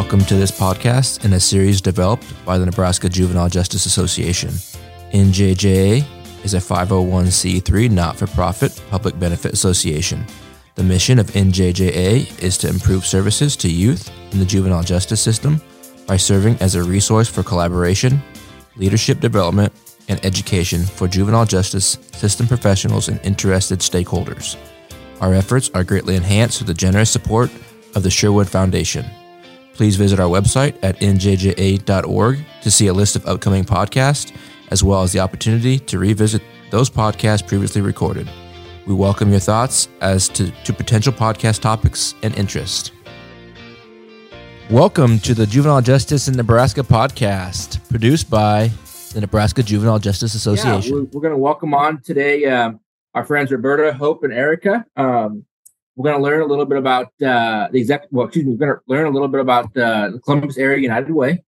Welcome to this podcast in a series developed by the Nebraska Juvenile Justice Association. NJJA is a 501c3 not-for-profit public benefit association. The mission of NJJA is to improve services to youth in the juvenile justice system by serving as a resource for collaboration, leadership development, and education for juvenile justice system professionals and interested stakeholders. Our efforts are greatly enhanced through the generous support of the Sherwood Foundation. Please visit our website at njja.org to see a list of upcoming podcasts, as well as the opportunity to revisit those podcasts previously recorded. We welcome your thoughts as to potential podcast topics and interest. Welcome to the Juvenile Justice in Nebraska podcast, produced by the Nebraska Juvenile Justice Association. Yeah, we're going to welcome on today our friends Roberta, Hope, and Erica. We're going to learn a little bit about we're going to learn a little bit about the Columbus Area United Way,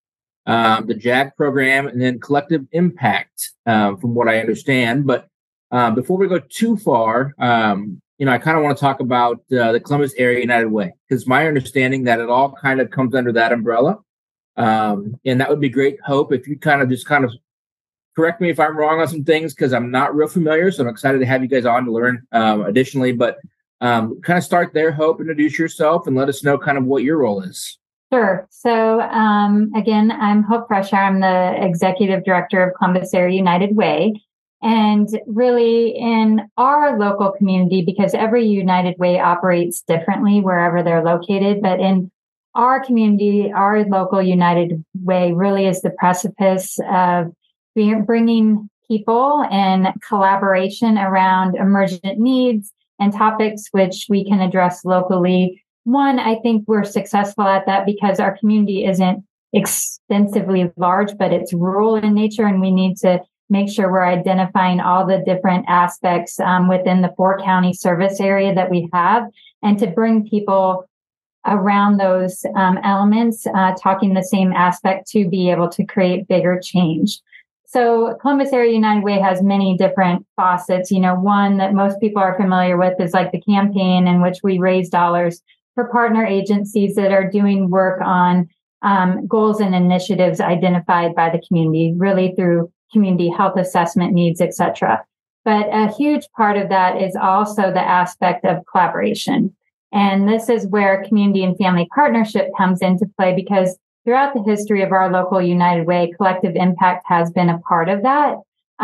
the JAG program, and then collective impact, from what I understand. But before we go too far, I kind of want to talk about the Columbus Area United Way, because my understanding that it all kind of comes under that umbrella. And that would be great, Hope, if you kind of correct me if I'm wrong on some things, because I'm not real familiar. So I'm excited to have you guys on to learn additionally. But kind of start there, Hope, introduce yourself and let us know kind of what your role is. Sure. So again, I'm Hope Fresher. I'm the Executive Director of Columbus Area United Way. And really in our local community, because every United Way operates differently wherever they're located, but in our community, our local United Way really is the precipice of bringing people and collaboration around emergent needs and topics which we can address locally. One, I think we're successful at that because our community isn't extensively large, but it's rural in nature, and we need to make sure we're identifying all the different aspects within the 4-county service area that we have, and to bring people around those elements, talking the same aspect to be able to create bigger change. So Columbus Area United Way has many different faucets. One that most people are familiar with is like the campaign in which we raise dollars for partner agencies that are doing work on goals and initiatives identified by the community, really through community health assessment needs, et cetera. But a huge part of that is also the aspect of collaboration. And this is where community and family partnership comes into play, because throughout the history of our local United Way, collective impact has been a part of that.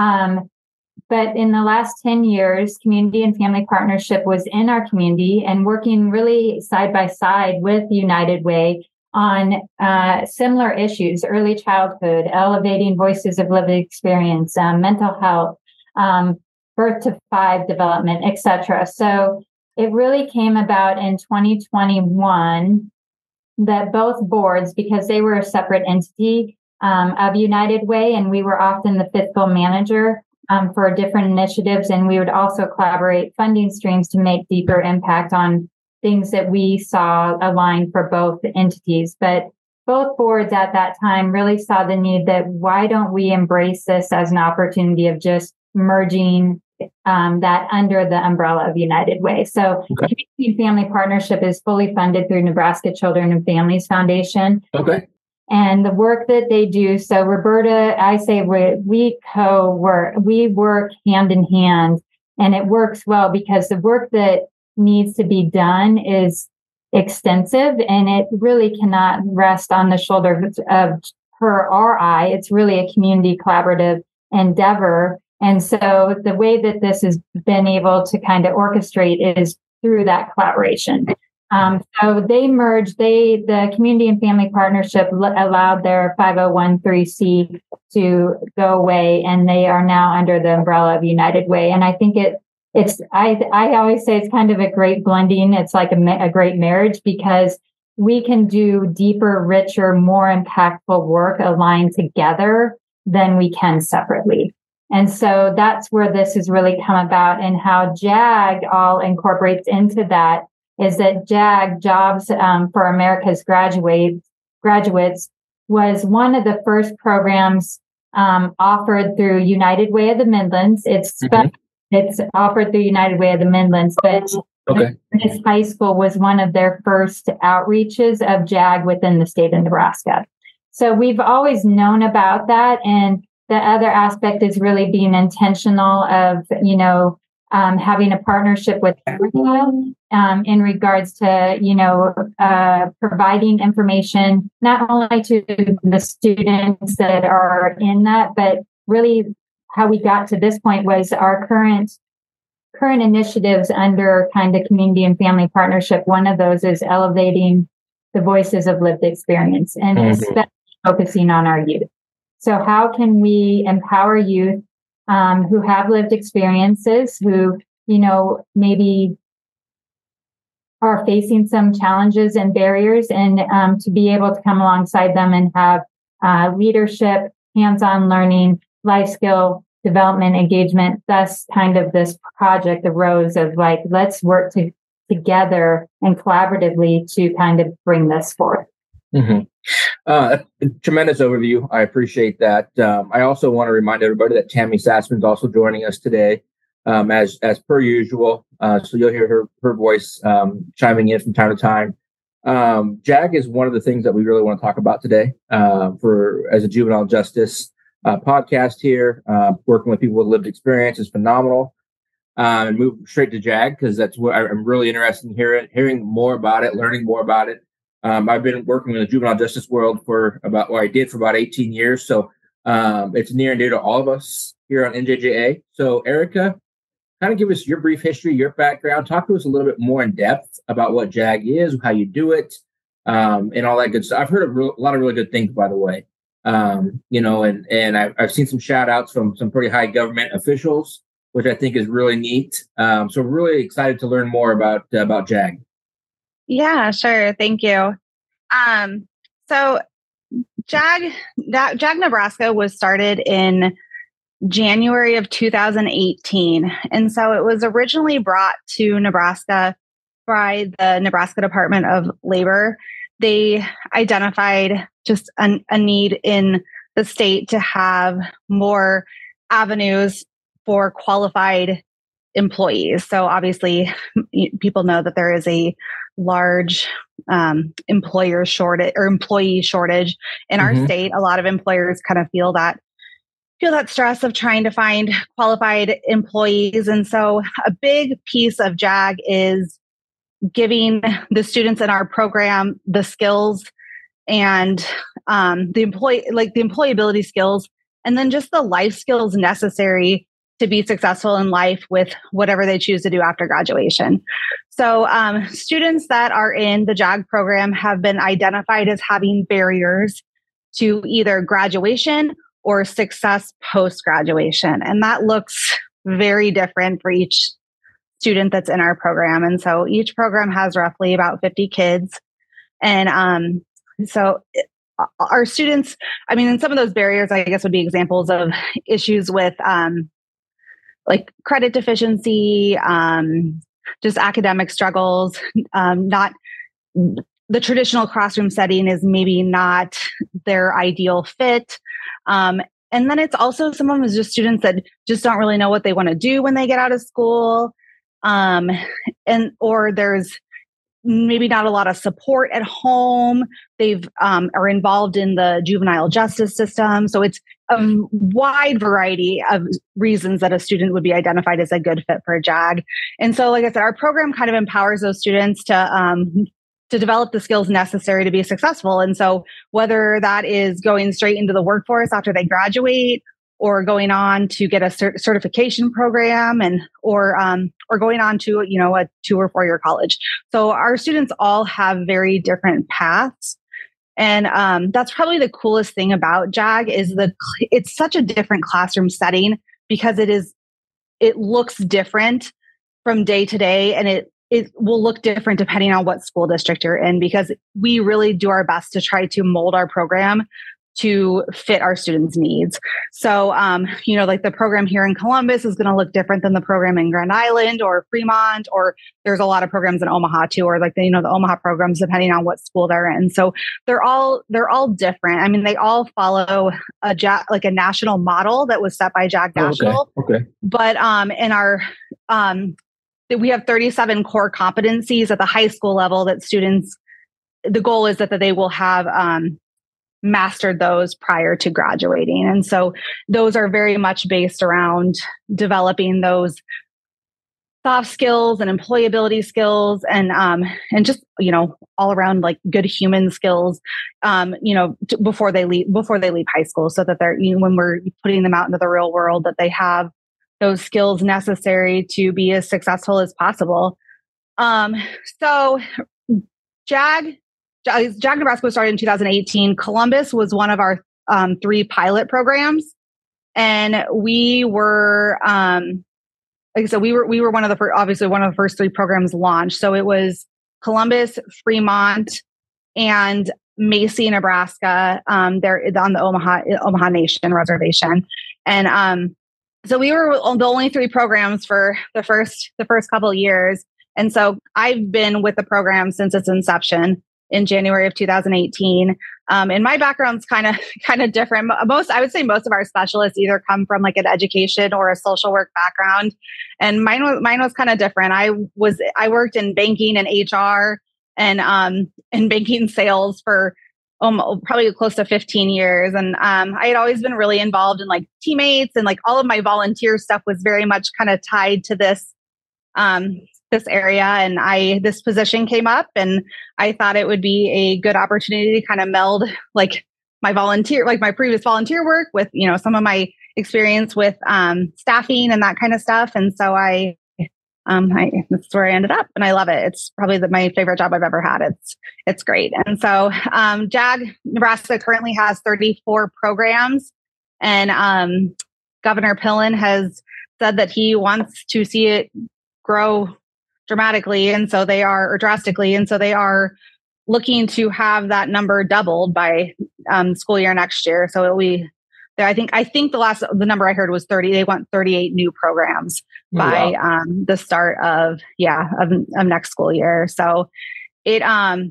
But in the last 10 years, community and family partnership was in our community and working really side by side with United Way on similar issues: early childhood, elevating voices of lived experience, mental health, birth to 5 development, et cetera. So it really came about in 2021 that both boards, because they were a separate entity of United Way, and we were often the fiscal manager for different initiatives, and we would also collaborate funding streams to make deeper impact on things that we saw aligned for both entities. But both boards at that time really saw the need that why don't we embrace this as an opportunity of just merging that under the umbrella of United Way. So Community and Family Partnership is fully funded through Nebraska Children and Families Foundation. Okay. And the work that they do, so Roberta, I say we co-work, we work hand in hand, and it works well because the work that needs to be done is extensive, and it really cannot rest on the shoulders of her or I. It's really a community collaborative endeavor. And so the way that this has been able to kind of orchestrate is through that collaboration. So they merged, the Community and Family Partnership allowed their 501(c)(3) to go away, and they are now under the umbrella of United Way. And I think I always say it's kind of a great blending. It's like a great marriage, because we can do deeper, richer, more impactful work aligned together than we can separately. And so that's where this has really come about, and how JAG all incorporates into that is that JAG, Jobs for America's Graduates, was one of the first programs offered through United Way of the Midlands. It's offered through United Way of the Midlands, but Okay. This high school was one of their first outreaches of JAG within the state of Nebraska. So we've always known about that. And the other aspect is really being intentional of, having a partnership with in regards to, providing information, not only to the students that are in that, but really how we got to this point was our current initiatives under kind of community and family partnership. One of those is elevating the voices of lived experience and especially focusing on our youth. So how can we empower youth who have lived experiences, who, maybe are facing some challenges and barriers, and to be able to come alongside them and have leadership, hands-on learning, life skill development, engagement. Thus kind of this project arose of like, let's work together and collaboratively to kind of bring this forth. Tremendous overview. I appreciate that. I also want to remind everybody that Tammy Sassman is also joining us today, as per usual. So you'll hear her voice chiming in from time to time. JAG is one of the things that we really want to talk about today as a juvenile justice podcast here. Working with people with lived experience is phenomenal. And move straight to JAG because that's what I'm really interested in hearing more about it, learning more about it. I've been working in the juvenile justice world I did for about 18 years. So it's near and dear to all of us here on NJJA. So Erica, kind of give us your brief history, your background. Talk to us a little bit more in depth about what JAG is, how you do it, and all that good stuff. I've heard a lot of really good things, by the way. And I've seen some shout outs from some pretty high government officials, which I think is really neat. So really excited to learn more about JAG. Yeah, sure. Thank you. So JAG Nebraska was started in January of 2018. And so it was originally brought to Nebraska by the Nebraska Department of Labor. They identified just a need in the state to have more avenues for qualified employees. So obviously people know that there is a large employee shortage in our state. A lot of employers kind of feel that stress of trying to find qualified employees. And so a big piece of JAG is giving the students in our program the skills and the employability skills, and then just the life skills necessary to be successful in life with whatever they choose to do after graduation. So students that are in the JAG program have been identified as having barriers to either graduation or success post-graduation. And that looks very different for each student that's in our program. And so each program has roughly about 50 kids. And so our students, and some of those barriers, I guess, would be examples of issues with like credit deficiency, just academic struggles, not the traditional classroom setting is maybe not their ideal fit. And then it's also some of them is just students that just don't really know what they want to do when they get out of school. Or there's maybe not a lot of support at home. They've are involved in the juvenile justice system. So it's a wide variety of reasons that a student would be identified as a good fit for a JAG. And so, like I said, our program kind of empowers those students to develop the skills necessary to be successful. And so whether that is going straight into the workforce after they graduate, or going on to get a certification program, or going on to a 2 or 4 year college. So our students all have very different paths, and that's probably the coolest thing about JAG is it's such a different classroom setting because it looks different from day to day, and it will look different depending on what school district you're in, because we really do our best to try to mold our program to fit our students' needs. So, like the program here in Columbus is going to look different than the program in Grand Island or Fremont, or there's a lot of programs in Omaha too, or like the Omaha programs, depending on what school they're in. So they're all different. They all follow a national model that was set by JAG National. Okay. But in our we have 37 core competencies at the high school level that students, the goal is that they will have mastered those prior to graduating. And so those are very much based around developing those soft skills and employability skills and just, all around like good human skills, before they leave high school, so that they're, when we're putting them out into the real world, that they have those skills necessary to be as successful as possible. So JAG, Nebraska was started in 2018. Columbus was one of our 3 pilot programs. And we were, like I said, we were one of the first, obviously one of the first 3 programs launched. So it was Columbus, Fremont, and Macy, Nebraska. They're on the Omaha Nation reservation. And so we were the only 3 programs for the first couple of years. And so I've been with the program since its inception in January of 2018. And my background's kind of different. I would say most of our specialists either come from like an education or a social work background. And mine was kind of different. I worked in banking and HR and banking sales for probably close to 15 years. And I had always been really involved in like teammates, and like all of my volunteer stuff was very much kind of tied to this area. And this position came up, and I thought it would be a good opportunity to kind of meld like my previous volunteer work with, some of my experience with staffing and that kind of stuff. And so that's where I ended up, and I love it. It's probably my favorite job I've ever had. It's great. And so JAG Nebraska currently has 34 programs, and Governor Pillen has said that he wants to see it grow drastically. And so they are looking to have that number doubled by school year next year. So it'll be there. I think the number I heard was 30. They want 38 new programs by the start of next school year. So it's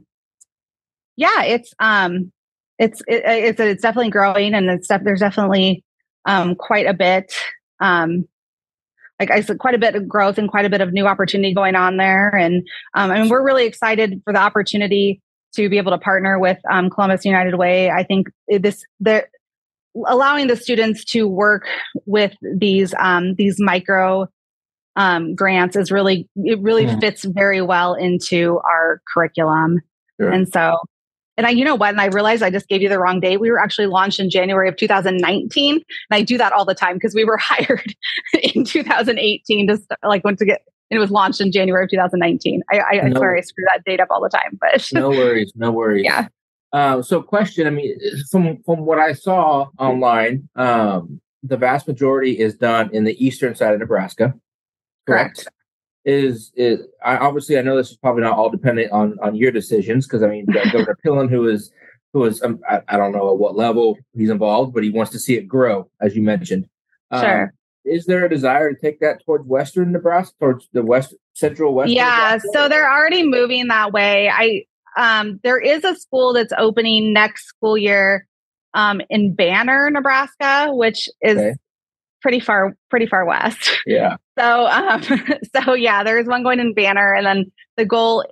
definitely growing, and there's definitely quite a bit. Like I said, quite a bit of growth and quite a bit of new opportunity going on there. And we're really excited for the opportunity to be able to partner with Columbus United Way. I think allowing the students to work with these micro grants is really fits very well into our curriculum. Sure. And so, and I realized I just gave you the wrong date. We were actually launched in January of 2019. And I do that all the time because we were hired in 2018 and it was launched in January of 2019. I swear I screw that date up all the time, but no worries. Yeah. So question, from what I saw online, the vast majority is done in the eastern side of Nebraska. Correct. Obviously I know this is probably not all dependent on your decisions, because Governor Pillen, who is I don't know at what level he's involved, but he wants to see it grow, as you mentioned. Sure. Is there a desire to take that towards western Nebraska, towards the central west? Yeah, so they're already moving that way. There is a school that's opening next school year in Banner, Nebraska, which is pretty far west. Yeah. So yeah, there's one going in Banner, and then the goal,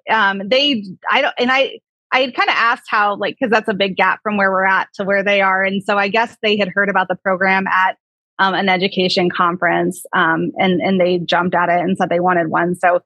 I had kind of asked how, cause that's a big gap from where we're at to where they are. And so I guess they had heard about the program at an education conference, and they jumped at it and said they wanted one. So,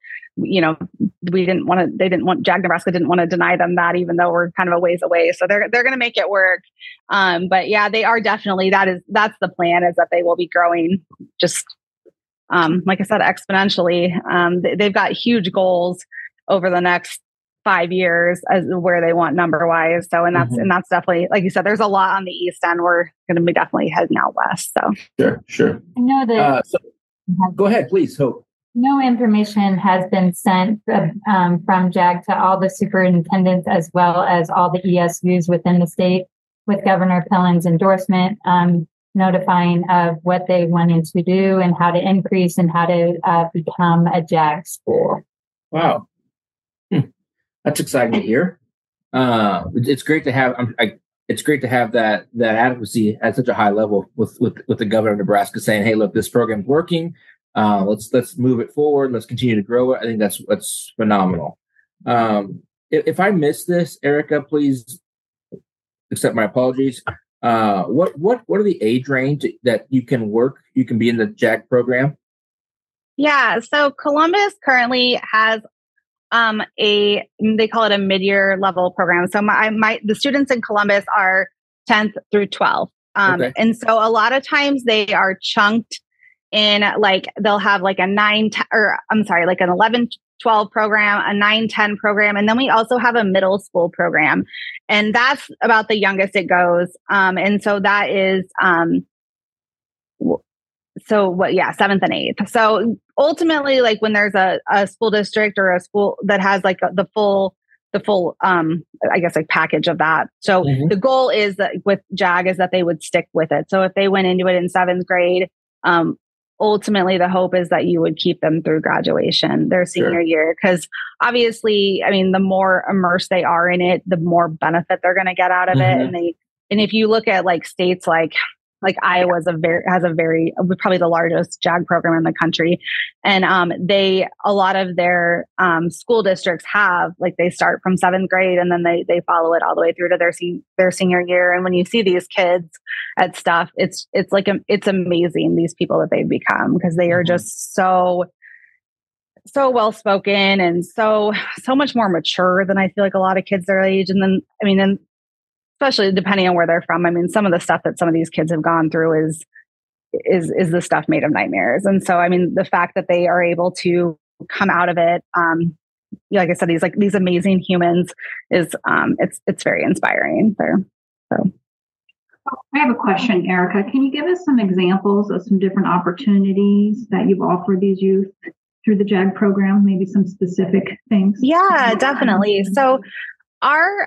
JAG Nebraska didn't want to deny them that, even though we're kind of a ways away. So they're going to make it work. But yeah, they are definitely, that's the plan, is that they will be growing just, like I said, exponentially. They've got huge goals over the next 5 years as where they want number wise. So, and that's definitely, like you said, there's a lot on the east end. We're going to be definitely heading out west. So sure. I know that. Go ahead, please, Hope. No information has been sent from JAG to all the superintendents, as well as all the ESUs within the state, with Governor Pillen's endorsement, notifying of what they wanted to do and how to increase and how to become a JAG school. Wow. That's exciting to hear. It's great to have. It's great to have that advocacy at such a high level with the governor of Nebraska saying, "Hey, look, this program's working. Let's move it forward. Let's continue to grow it. I think that's phenomenal. If I missed this, Erica, please accept my apologies. What are the age range that you can be in the JAG program? Yeah, so Columbus currently has they call it a mid-year level program. So the students in Columbus are 10th through 12th. Okay. And so a lot of times they are chunked in, like they'll have like an 11, 12 program, a 9, 10 program. And then we also have a middle school program, and that's about the youngest it goes. And so that is, 7th and 8th. So ultimately, like when there's a school district or a school that has like the full, I guess, like package of that. So the goal is that with JAG is that they would stick with it. So if they went into it in 7th grade, ultimately the hope is that you would keep them through graduation, their senior year. Because obviously, I mean, the more immersed they are in it, the more benefit they're going to get out of it. And if you look at like states like Iowa has probably the largest JAG program in the country. And a lot of their school districts they start from 7th grade and then they follow it all the way through to their senior year. And when you see these kids at stuff, it's amazing, these people that they've become, because they are just so well spoken and so much more mature than I feel like a lot of kids their age. And then, I mean, especially depending on where they're from. I mean, some of the stuff that some of these kids have gone through is the stuff made of nightmares. And so, I mean, the fact that they are able to come out of it, like I said, these amazing humans is, it's very inspiring there. So. I have a question, Erica. Can you give us some examples of some different opportunities that you've offered these youth through the JAG program? Maybe some specific things? Yeah, definitely. So our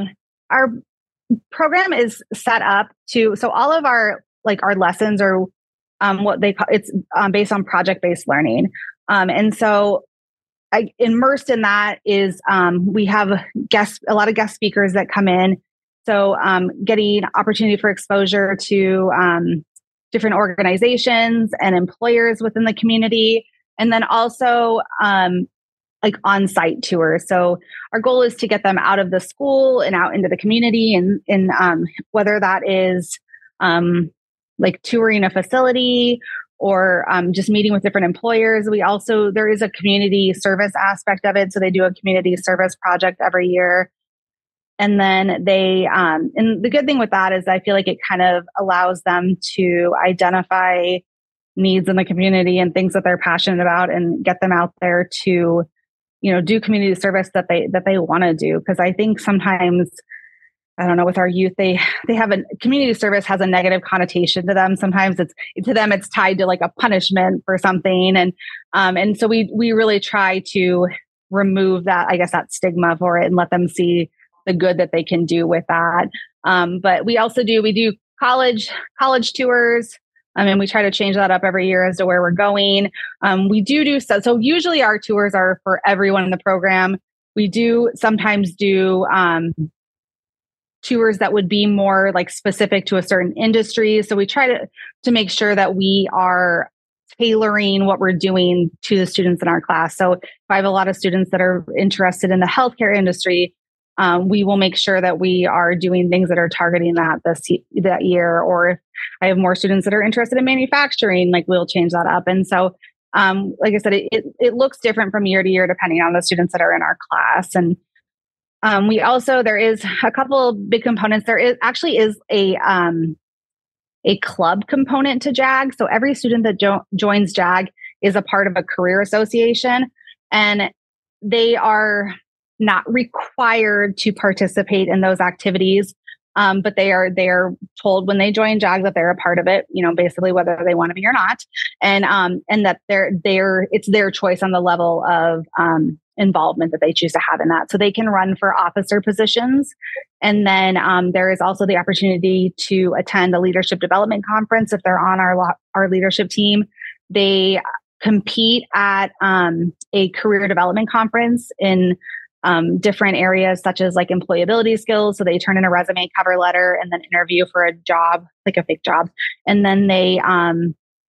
program is set up so all of our lessons are what they call, it's based on project-based learning. And so immersed in that is we have a lot of guest speakers that come in. So getting opportunity for exposure to different organizations and employers within the community. And then also on-site tours. So our goal is to get them out of the school and out into the community, and whether that is touring a facility or just meeting with different employers. There is a community service aspect of it. So they do a community service project every year. And then and the good thing with that is I feel like it kind of allows them to identify needs in the community and things that they're passionate about and get them out there to do community service that they want to do. Because I think sometimes, I don't know, with our youth, they have community service has a negative connotation to them. Sometimes it's tied to like a punishment for something. And so we really try to remove that, I guess, that stigma for it and let them see the good that they can do with that. But we do college tours. And we try to change that up every year as to where we're going. We do so usually our tours are for everyone in the program. We do sometimes do tours that would be more like specific to a certain industry. So we try to make sure that we are tailoring what we're doing to the students in our class. So if I have a lot of students that are interested in the healthcare industry, we will make sure that we are doing things that are targeting that year. Or if I have more students that are interested in manufacturing, we'll change that up. And so, like I said, it looks different from year to year depending on the students that are in our class. And there is a couple of big components. There is a club component to JAG. So every student that joins JAG is a part of a career association, and they are not required to participate in those activities. But they are told when they join JAG that they're a part of it, basically whether they want to be or not. And that it's their choice on the level of involvement that they choose to have in that. So they can run for officer positions. And then there is also the opportunity to attend a leadership development conference if they're on our leadership team. They compete at a career development conference in different areas such as employability skills. So they turn in a resume, cover letter, and then interview for a job, like a fake job. And then they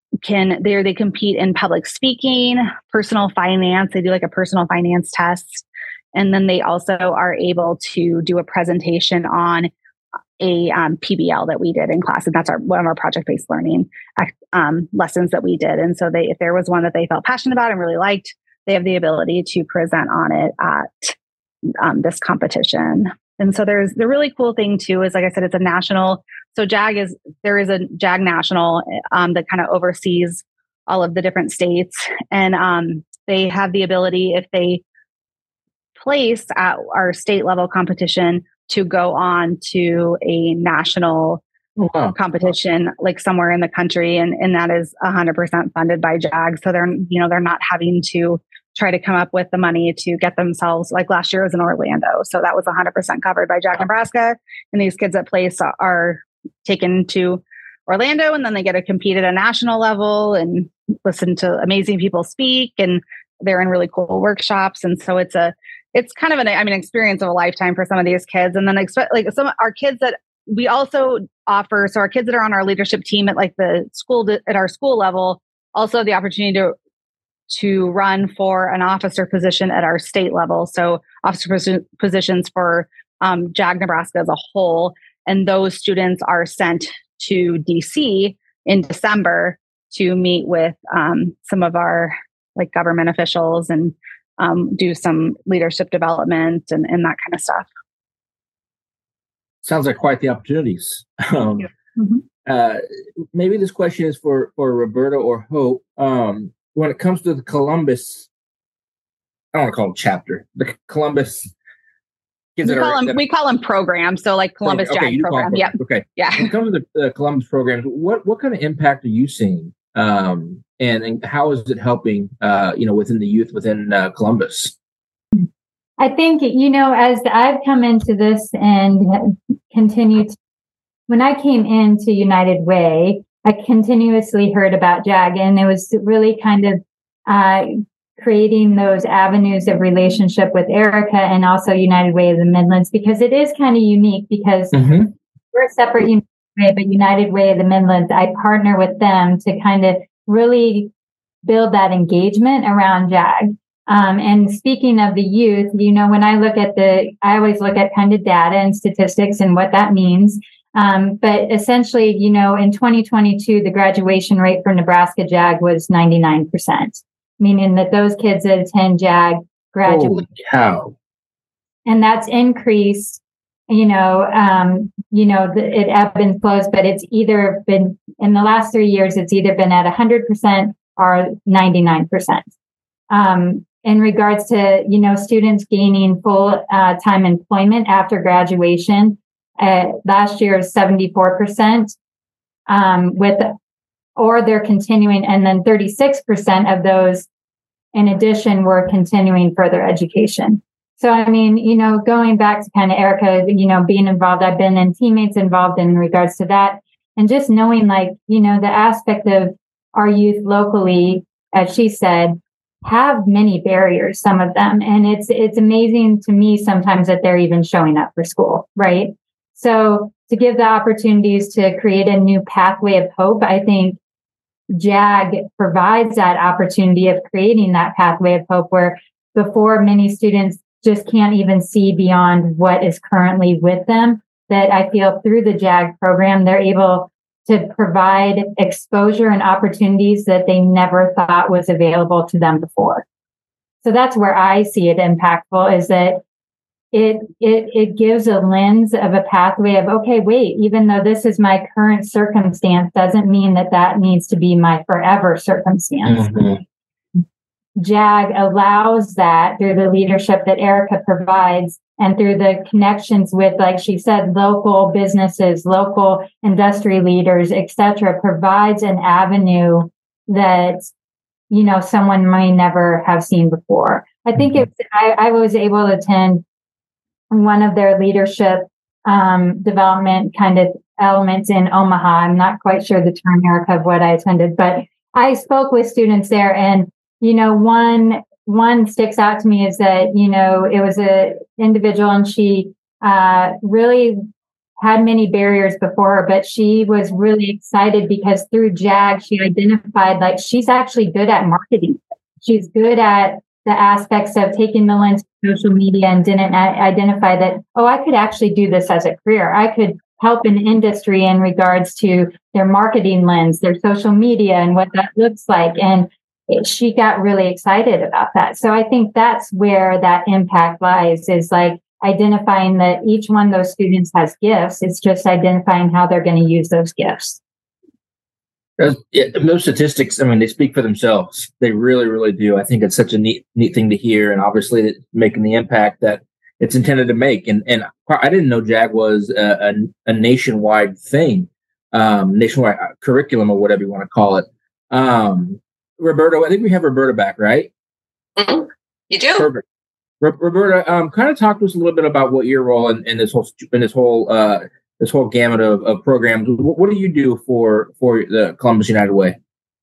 they compete in public speaking, personal finance. They do like a personal finance test. And then they also are able to do a presentation on a PBL that we did in class. And that's one of our project-based learning lessons that we did. And so if there was one that they felt passionate about and really liked, they have the ability to present on it at this competition. And so the really cool thing too is, like I said, it's a national. So there is a JAG national that kind of oversees all of the different states. And they have the ability, if they place at our state level competition, to go on to a national competition, like somewhere in the country. And that is 100% funded by JAG. So they're not having to try to come up with the money to get themselves, like last year was in Orlando. So that was 100% covered by JAG Nebraska. And these kids at place are taken to Orlando, and then they get to compete at a national level and listen to amazing people speak. And they're in really cool workshops. And so it's kind of an experience of a lifetime for some of these kids. And then like some of our kids that we also offer. So our kids that are on our leadership team at like the school, at our school level, also have the opportunity to run for an officer position at our state level. So officer positions for JAG Nebraska as a whole. And those students are sent to DC in December to meet with some of our like government officials and do some leadership development and that kind of stuff. Sounds like quite the opportunities. Maybe this question is for Roberta or Hope. When it comes to the Columbus, I don't want to call them chapter, the Columbus kids we call them programs. So like Columbus JAG program. Yeah. Okay. Yeah. When it comes to the Columbus programs, what kind of impact are you seeing? And how is it helping, within the youth within Columbus? I think, as I've come into this and continued, when I came into United Way, I continuously heard about JAG, and it was really kind of creating those avenues of relationship with Erica and also United Way of the Midlands, because it is kind of unique because we're a separate United Way, but United Way of the Midlands, I partner with them to kind of really build that engagement around JAG. And speaking of the youth, when I always look at kind of data and statistics and what that means. But essentially, in 2022, the graduation rate for Nebraska JAG was 99%, meaning that those kids that attend JAG graduate. Holy cow. And that's increased, it ebb and flows, but it's either been, in the last 3 years, it's either been at 100% or 99%. In regards to, students gaining full time employment after graduation, last year is 74%, or they're continuing, and then 36% of those, in addition, were continuing further education. So, going back to kind of Erica, being involved, I've been in teammates involved in regards to that, and just knowing the aspect of our youth locally, as she said, have many barriers, some of them. And it's amazing to me sometimes that they're even showing up for school, right? So to give the opportunities to create a new pathway of hope, I think JAG provides that opportunity of creating that pathway of hope where before many students just can't even see beyond what is currently with them, that I feel through the JAG program, they're able to provide exposure and opportunities that they never thought was available to them before. So that's where I see it impactful, is that it gives a lens of a pathway of, okay, wait, even though this is my current circumstance, doesn't mean that needs to be my forever circumstance. JAG allows that through the leadership that Erica provides and through the connections with, like she said, local businesses, local industry leaders, et cetera, provides an avenue that, someone may never have seen before. I think I was able to attend one of their leadership development kind of elements in Omaha. I'm not quite sure the term, Erica, of what I attended, but I spoke with students there, and one sticks out to me is that, it was an individual, and she really had many barriers before her, but she was really excited because through JAG, she identified like she's actually good at marketing. She's good at the aspects of taking the lens of social media and didn't identify that, oh, I could actually do this as a career. I could help an industry in regards to their marketing lens, their social media and what that looks like. And she got really excited about that. So I think that's where that impact lies, is like identifying that each one of those students has gifts. It's just identifying how they're going to use those gifts. Those statistics, I mean, they speak for themselves. They really, really do. I think it's such a neat thing to hear, and obviously it's making the impact that it's intended to make. And I didn't know JAG was a nationwide thing, nationwide curriculum or whatever you want to call it. Roberta, I think we have Roberta back, right? Mm-hmm. You do. Perfect. Roberta, kind of talk to us a little bit about what your role in this whole gamut of programs. What do you do for the Columbus United Way?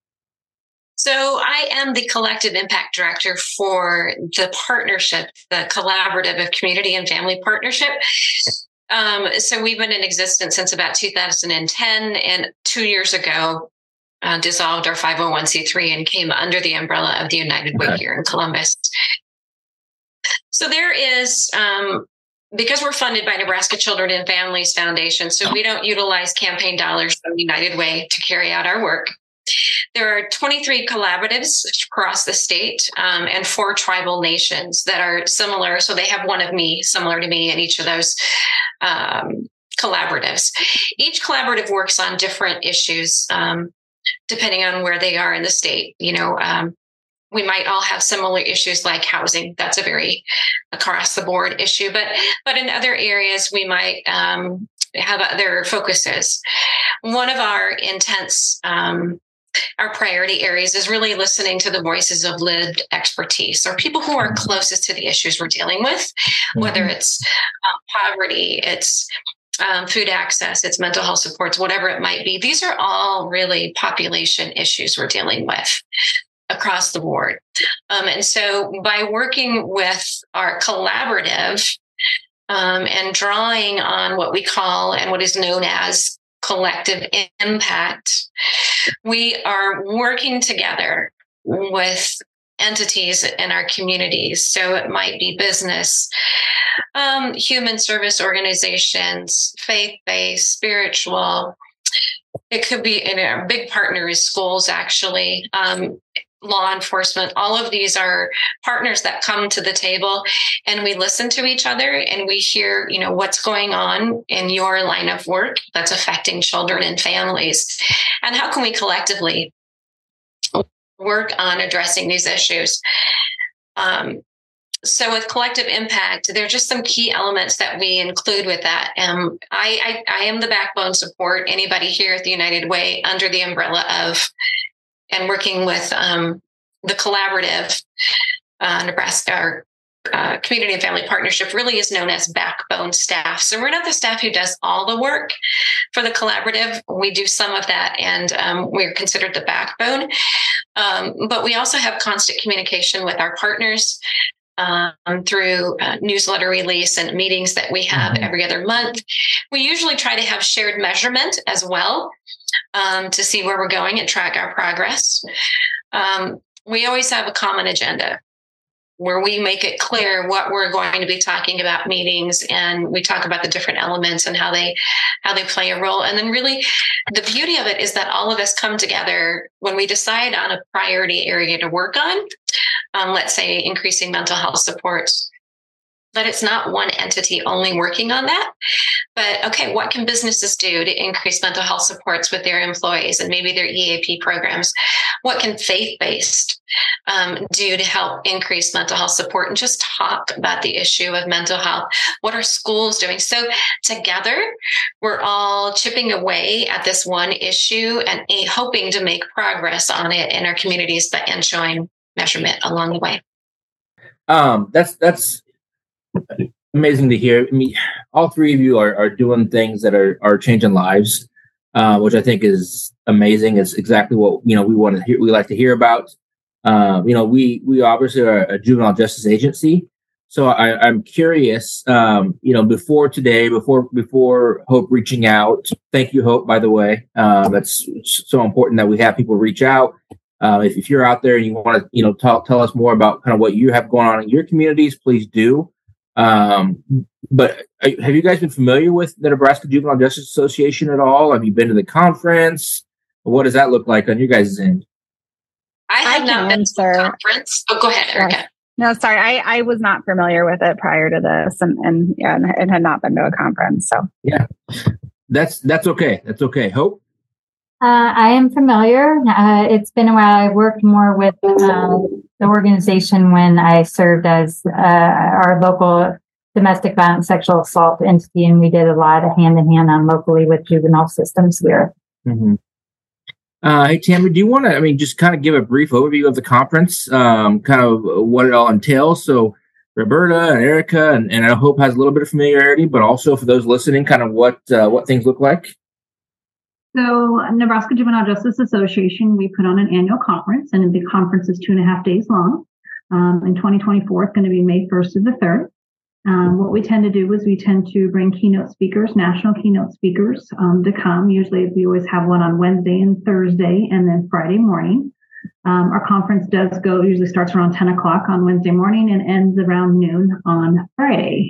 So I am the Collective Impact Director for the partnership, the Collaborative of Community and Family Partnership. So we've been in existence since about 2010, and 2 years ago, dissolved our 501c3 and came under the umbrella of the United Way here in Columbus. So there is, because we're funded by Nebraska Children and Families Foundation, so we don't utilize campaign dollars from United Way to carry out our work. There are 23 collaboratives across the state and 4 tribal nations that are similar. So they have one of me, similar to me, in each of those collaboratives. Each collaborative works on different issues, depending on where they are in the state. We might all have similar issues like housing. That's a very across the board issue, but in other areas we might have other focuses. One of our intense, our priority areas is really listening to the voices of lived expertise, or people who are closest to the issues we're dealing with, whether it's poverty, it's food access, it's mental health supports, whatever it might be. These are all really population issues we're dealing with across the board. And so by working with our collaborative and drawing on what we call and what is known as collective impact, we are working together with entities in our communities. So it might be business, human service organizations, faith-based, spiritual. It could be, and our big partner is schools, actually, law enforcement. All of these are partners that come to the table, and we listen to each other and we hear, what's going on in your line of work that's affecting children and families, and how can we collectively work on addressing these issues. So with collective impact, there are just some key elements that we include with that. I am the backbone support anybody here at the United Way under the umbrella of and working with the collaborative Nebraska Community and Family Partnership really is known as backbone staff. So we're not the staff who does all the work for the collaborative. We do some of that, and we're considered the backbone. But we also have constant communication with our partners through newsletter release and meetings that we have every other month. We usually try to have shared measurement as well to see where we're going and track our progress. We always have a common agenda where we make it clear what we're going to be talking about meetings, and we talk about the different elements and how they play a role. And then really the beauty of it is that all of us come together when we decide on a priority area to work on, let's say increasing mental health supports. But it's not one entity only working on that. But okay, what can businesses do to increase mental health supports with their employees and maybe their EAP programs? What can faith-based do to help increase mental health support, and just talk about the issue of mental health? What are schools doing? So together, we're all chipping away at this one issue and hoping to make progress on it in our communities, but and showing measurement along the way. That's amazing to hear. I mean, all three of you are doing things that are changing lives, which I think is amazing. It's exactly what we want to hear. We like to hear about. We obviously are a juvenile justice agency, So I'm curious, before today, before Hope reaching out, thank you, Hope, by the way. That's so important that we have people reach out. If you're out there and you want to, tell us more about kind of what you have going on in your communities, please do. But have you guys been familiar with the Nebraska Juvenile Justice Association at all? Have you been to the conference? What does that look like on your guys' end? I have not been to the conference. Oh, go ahead, Erica. No, sorry. I was not familiar with it prior to this and had not been to a conference. So yeah, that's okay. That's okay. Hope? I am familiar. It's been a while. I worked more with the organization when I served as our local domestic violence sexual assault entity, and we did a lot of hand-in-hand on locally with juvenile systems here. Mm-hmm. Hey, Tammy, do you want to, just kind of give a brief overview of the conference, kind of what it all entails? So Roberta and Erica, and I hope has a little bit of familiarity, but also for those listening, kind of what things look like. So Nebraska Juvenile Justice Association, we put on an annual conference, and the conference is 2.5 days long. In 2024, it's going to be May 1st to the 3rd. What we tend to do is we tend to bring keynote speakers, national keynote speakers, to come. Usually we always have one on Wednesday and Thursday and then Friday morning. Our conference usually starts around 10 o'clock on Wednesday morning and ends around noon on Friday.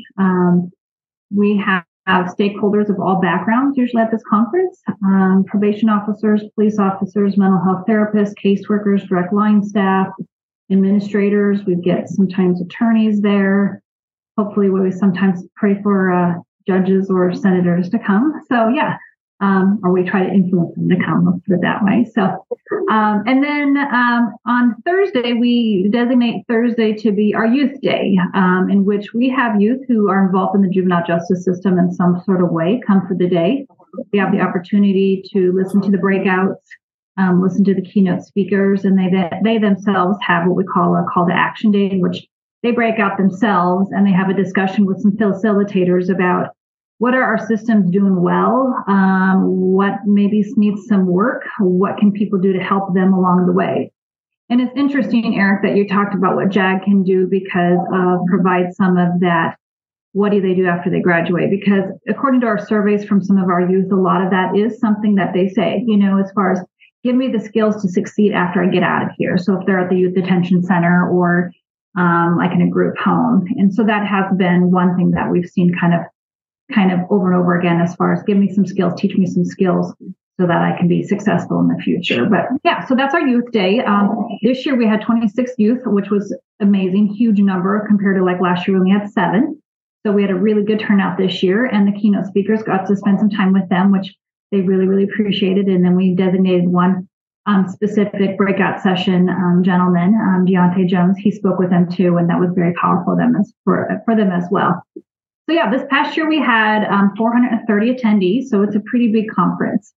We have stakeholders of all backgrounds usually at this conference, probation officers, police officers, mental health therapists, caseworkers, direct line staff, administrators. We get sometimes attorneys there. Hopefully, we sometimes pray for judges or senators to come. So, yeah, or we try to influence them to come, let's put it that way. So, and then on Thursday, we designate Thursday to be our youth day, in which we have youth who are involved in the juvenile justice system in some sort of way come for the day. We have the opportunity to listen to the breakouts, listen to the keynote speakers, and they themselves have what we call a call to action day, in which they break out themselves and they have a discussion with some facilitators about what are our systems doing well, what maybe needs some work, what can people do to help them along the way. And it's interesting, Eric, that you talked about what JAG can do because provide some of that. What do they do after they graduate? Because according to our surveys from some of our youth, a lot of that is something that they say, as far as give me the skills to succeed after I get out of here. So if they're at the youth detention center or like in a group home. And so that has been one thing that we've seen kind of over and over again, as far as give me some skills, teach me some skills so that I can be successful in the future. But yeah, so that's our youth day. This year we had 26 youth, which was amazing, huge number compared to like last year when we had 7. So we had a really good turnout this year, and the keynote speakers got to spend some time with them, which they really, really appreciated. And then we designated one specific breakout session gentleman, Deontay Jones. He spoke with them too, and that was very powerful for them as well. So yeah, this past year we had 430 attendees, so it's a pretty big conference.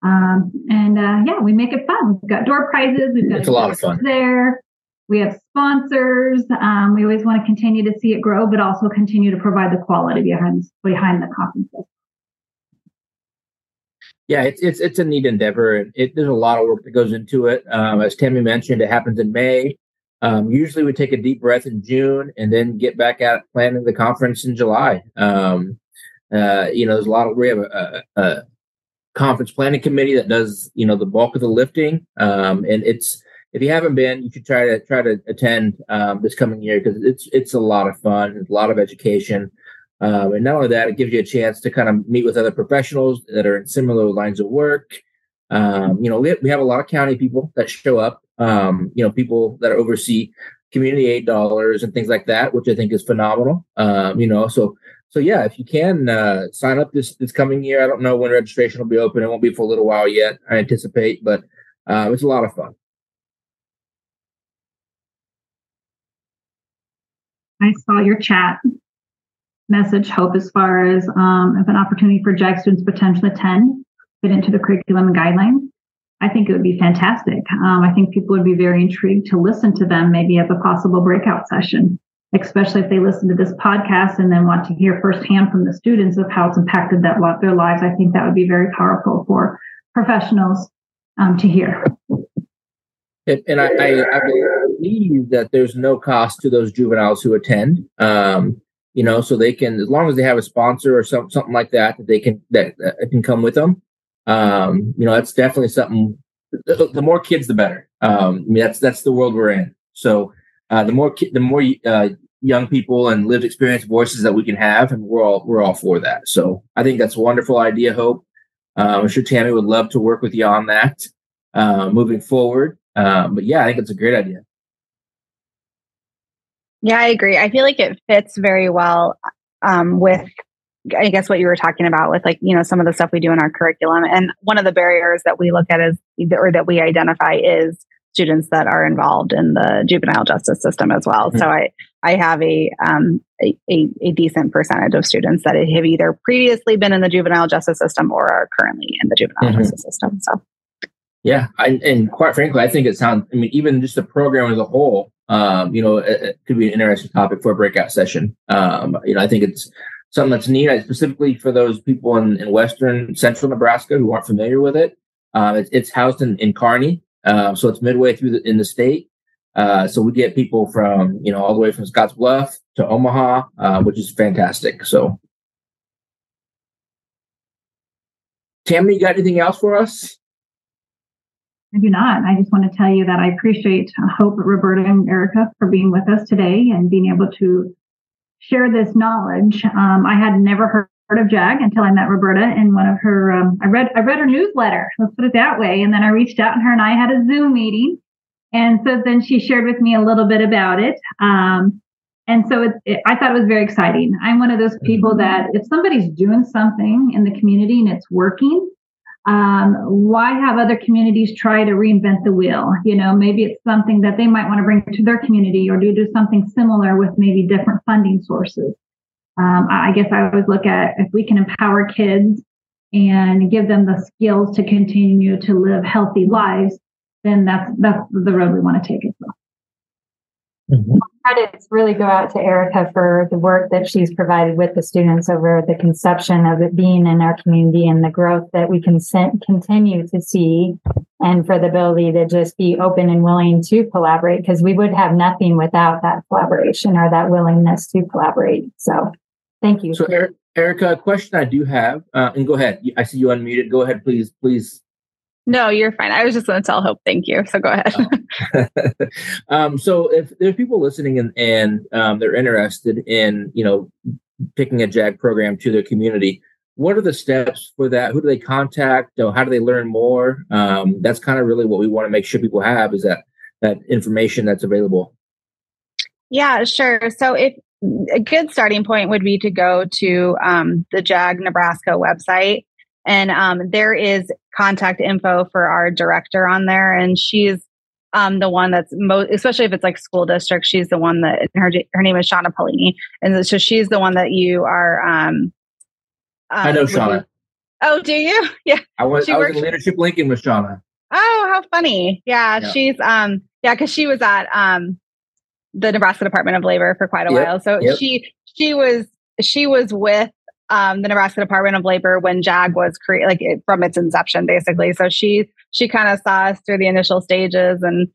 We make it fun. We've got door prizes. We've got a lot of fun there. We have sponsors. We always want to continue to see it grow, but also continue to provide the quality behind the conferences. Yeah, it's a neat endeavor, and there's a lot of work that goes into it. As Tammy mentioned, it happens in May. Usually we take a deep breath in June and then get back at planning the conference in July. There's a lot of, we have a conference planning committee that does, the bulk of the lifting. And it's, if you haven't been, you should try to attend this coming year, because it's a lot of fun. It's a lot of education. And not only that, it gives you a chance to kind of meet with other professionals that are in similar lines of work. We have a lot of county people that show up, people that oversee community aid dollars and things like that, which I think is phenomenal. So yeah, if you can sign up this coming year. I don't know when registration will be open. It won't be for a little while yet, I anticipate, but it's a lot of fun. I saw your chat message, Hope, as far as if an opportunity for JAG students potentially fit into the curriculum and guidelines. I think it would be fantastic. I think people would be very intrigued to listen to them, maybe as a possible breakout session, especially if they listen to this podcast and then want to hear firsthand from the students of how it's impacted their lives. I think that would be very powerful for professionals to hear. And I believe that there's no cost to those juveniles who attend. So they can, as long as they have a sponsor or something like that, that can come with them. That's definitely something. The more kids, the better. That's the world we're in. So the more young people and lived experience voices that we can have, and we're all for that. So I think that's a wonderful idea, Hope. I'm sure Tammy would love to work with you on that moving forward. But yeah, I think it's a great idea. Yeah, I agree. I feel like it fits very well with, I guess, what you were talking about with some of the stuff we do in our curriculum. And one of the barriers that we look at that we identify is students that are involved in the juvenile justice system as well. Mm-hmm. So I have a decent percentage of students that have either previously been in the juvenile justice system or are currently in the juvenile justice system. So, yeah, and quite frankly, I think it sounds. Even just the program as a whole, it could be an interesting topic for a breakout session. I think it's something that's neat, specifically for those people in western central Nebraska who aren't familiar with it. It's housed in Kearney, so it's midway in the state. So we get people from, all the way from Scottsbluff to Omaha, which is fantastic. So, Tammy, you got anything else for us? I do not. I just want to tell you that I appreciate Hope, Roberta, and Erica for being with us today and being able to share this knowledge. I had never heard of JAG until I met Roberta in one of her. I read her newsletter. Let's put it that way. And then I reached out, and her and I had a Zoom meeting. And so then she shared with me a little bit about it. And so I thought it was very exciting. I'm one of those people that if somebody's doing something in the community and it's working, why have other communities try to reinvent the wheel? Maybe it's something that they might want to bring to their community or do something similar with maybe different funding sources. I guess I always look at if we can empower kids and give them the skills to continue to live healthy lives, then that's the road we want to take as well. Mm-hmm. Credits really go out to Erica for the work that she's provided with the students over the conception of it being in our community and the growth that we can continue to see, and for the ability to just be open and willing to collaborate, because we would have nothing without that collaboration or that willingness to collaborate. So thank you. So Erica, a question I do have, and go ahead. I see you unmuted. Go ahead, please. No, you're fine. I was just going to tell Hope, thank you. So go ahead. So if there's people listening and they're interested in, picking a JAG program to their community, what are the steps for that? Who do they contact? How do they learn more? That's kind of really what we want to make sure people have, is that information that's available. Yeah, sure. So if a good starting point would be to go to the JAG Nebraska website. And there is contact info for our director on there. And she's the one that's especially if it's like school district, she's the one that her name is Shauna Polini. And so she's the one that you are. I know Shauna. Oh, do you? Yeah. I was in Leadership Lincoln with Shauna. Oh, how funny. Yeah. She's, because she was at the Nebraska Department of Labor for quite a while. So she was with the Nebraska Department of Labor when JAG was created, from its inception, basically. So she kind of saw us through the initial stages, and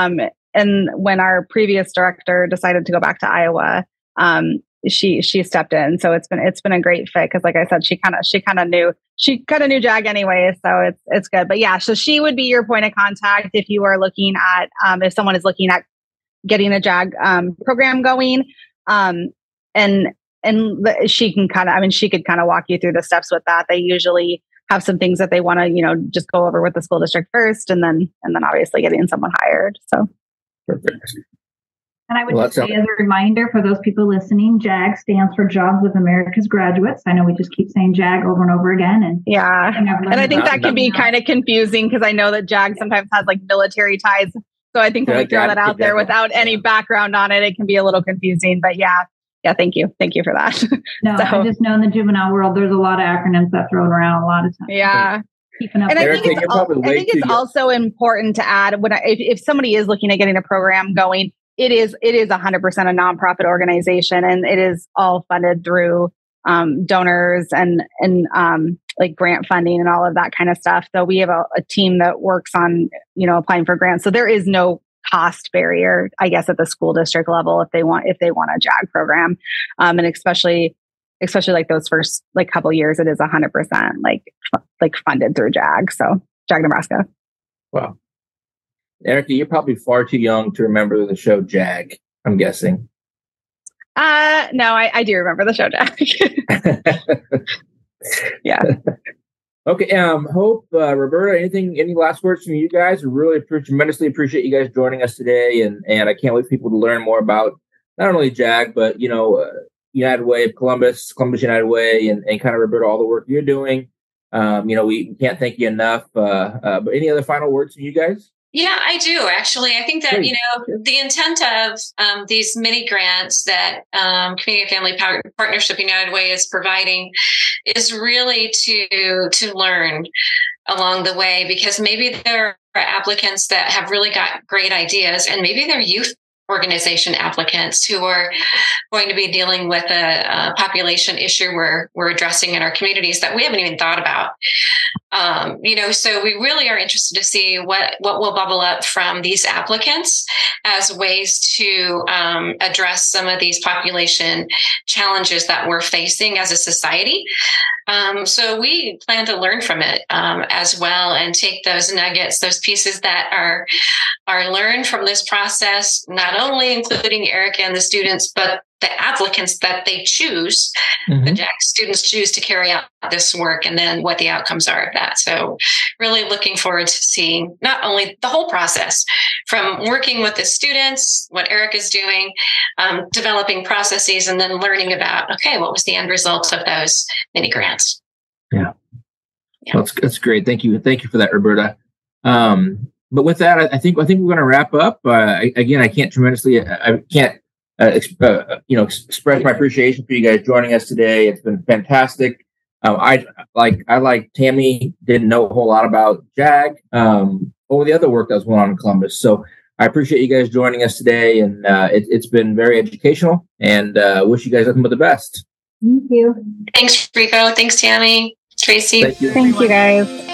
when our previous director decided to go back to Iowa, she stepped in. So it's been a great fit, because, like I said, she kind of knew JAG anyway, so it's good. But yeah, so she would be your point of contact if you are looking at if someone is looking at getting a JAG program going, And she can she could kind of walk you through the steps with that. They usually have some things that they want to, just go over with the school district first, and then obviously getting someone hired. So perfect. And I would say, as a reminder for those people listening, JAG stands for Jobs with America's Graduates. I know we just keep saying JAG over and over again, and and I think that can be kind of confusing, because I know that JAG sometimes has like military ties. So I think when we throw that out there without any background on it, it can be a little confusing. But yeah, thank you for that. No, I just know in the juvenile world, there's a lot of acronyms that thrown around a lot of times. Yeah. Keeping up. And I think it's also important to add, if somebody is looking at getting a program going, it is 100% a nonprofit organization, and it is all funded through donors and like grant funding and all of that kind of stuff. So we have a team that works on, applying for grants. So there is no cost barrier, I guess, at the school district level if they want a JAG program, and especially like those first like couple years, it is 100% like funded through JAG. So JAG Nebraska. Wow, Erica, you're probably far too young to remember the show JAG, I'm guessing. No, I do remember the show JAG. Yeah. Okay. Hope, Roberta, any last words from you guys? We really tremendously appreciate you guys joining us today. And I can't wait for people to learn more about not only JAG, but, United Way of Columbus United Way, and kind of, Roberta, all the work you're doing. We can't thank you enough. But any other final words from you guys? Yeah, I do actually. I think that, the intent of these mini grants that Community and Family Partnership United Way is providing is really to learn along the way, because maybe there are applicants that have really got great ideas, and maybe they're youth organization applicants who are going to be dealing with a population issue we're addressing in our communities that we haven't even thought about. So we really are interested to see what will bubble up from these applicants as ways to address some of these population challenges that we're facing as a society. So we plan to learn from it as well, and take those nuggets, those pieces that are learned from this process, not only including Erica and the students, but the applicants that they choose, the JAG students choose to carry out this work, and then what the outcomes are of that. So really looking forward to seeing not only the whole process from working with the students, what Erica's doing, developing processes, and then learning about, okay, what was the end result of those mini grants? Yeah. Well, that's great. Thank you for that, Roberta. But with that, I think we're going to wrap up. Again, I can't express my appreciation for you guys joining us today. It's been fantastic. I like Tammy, didn't know a whole lot about JAG or the other work that was going on in Columbus. So I appreciate you guys joining us today, and it's been very educational, and wish you guys nothing but the best. Thank you. Thanks, Rico. Thanks, Tammy. Tracy. Thank you. Thank you, guys.